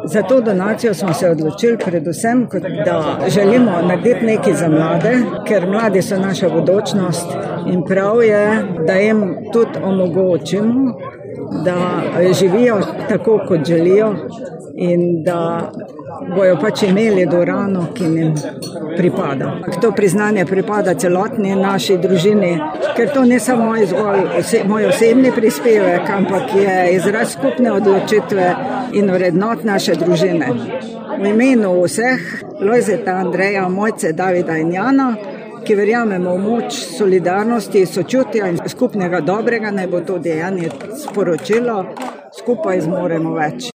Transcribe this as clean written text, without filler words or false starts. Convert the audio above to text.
Za to donacijo smo se odločili predvsem, da želimo narediti nekaj za mlade, ker mladi so naša bodočnost in prav je, da jim tudi omogočimo, da živijo tako, kot želijo in da bojo pač imeli dvorano, ki jim pripada. To priznanje pripada celotni naši družini, ker to ne samo moj osebni prispevek, ampak je izraz skupne odločitve in vrednot naše družine. V imenu vseh, Lojzeta, Andreja, Mojce, Davida in Jana, ki verjamemo v moč solidarnosti, sočutja in skupnega dobrega, naj bo to dejanje sporočilo, skupaj zmoremo več.